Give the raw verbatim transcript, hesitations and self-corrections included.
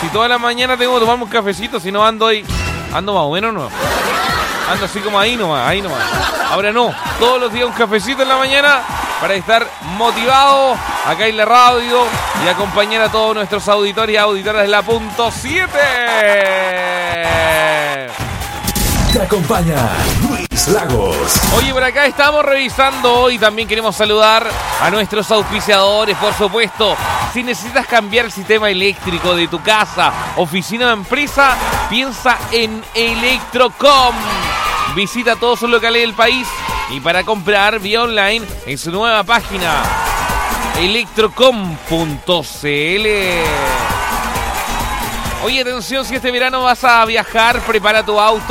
Si toda la mañana tengo que tomarme un cafecito, si no ando ahí, ando más o menos, no. Ando así como ahí nomás, ahí nomás. Ahora no, todos los días un cafecito en la mañana para estar motivado acá en la radio y acompañar a todos nuestros auditores y auditoras de la punto siete. Te acompaña Luis Lagos. Oye, por acá estamos revisando hoy. También queremos saludar a nuestros auspiciadores, por supuesto. Si necesitas cambiar el sistema eléctrico de tu casa, oficina o empresa, piensa en Electrocom. Visita todos sus locales del país y para comprar vía online en su nueva página electrocom punto c l. Oye, atención, si este verano vas a viajar, prepara tu auto